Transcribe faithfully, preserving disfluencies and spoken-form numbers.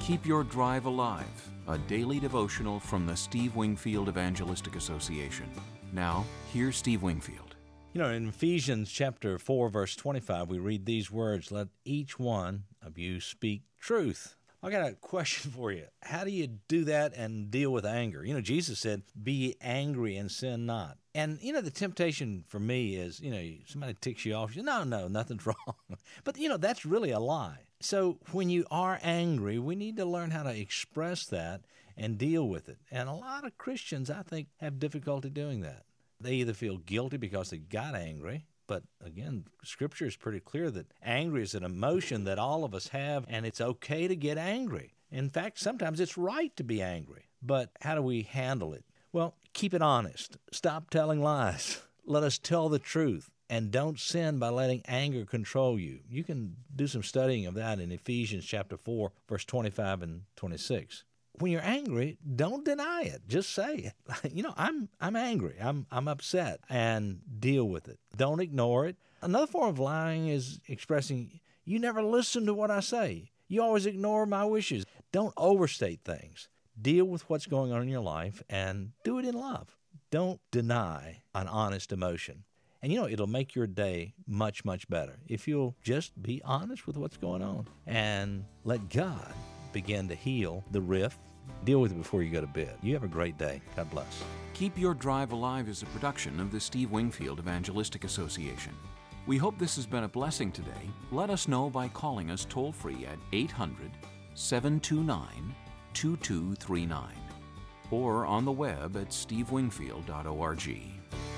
Keep Your Drive Alive, a daily devotional from the Steve Wingfield Evangelistic Association. Now, here's Steve Wingfield. You know, in Ephesians chapter four, verse twenty-five, we read these words, "Let each one of you speak truth." I got a question for you. How do you do that and deal with anger? You know, Jesus said, "Be angry and sin not." And, you know, the temptation for me is, you know, somebody ticks you off, you say, no, no, nothing's wrong. But, you know, that's really a lie. So when you are angry, we need to learn how to express that and deal with it. And a lot of Christians, I think, have difficulty doing that. They either feel guilty because they got angry, but again, Scripture is pretty clear that anger is an emotion that all of us have, and it's okay to get angry. In fact, sometimes it's right to be angry. But how do we handle it? Well, keep it honest. Stop telling lies. Let us tell the truth, and don't sin by letting anger control you. You can do some studying of that in Ephesians chapter four, verse twenty-five and twenty-six. When you're angry, don't deny it. Just say it. You know, I'm I'm angry. I'm I'm upset, and deal with it. Don't ignore it. Another form of lying is expressing, "You never listen to what I say. You always ignore my wishes." Don't overstate things. Deal with what's going on in your life and do it in love. Don't deny an honest emotion. And, you know, it'll make your day much, much better if you'll just be honest with what's going on and let God begin to heal the rift. Deal with it before you go to bed. You have a great day. God bless. Keep Your Drive Alive is a production of the Steve Wingfield Evangelistic Association. We hope this has been a blessing today. Let us know by calling us toll-free at eight hundred, seven two nine, two two three nine or on the web at steve wingfield dot org.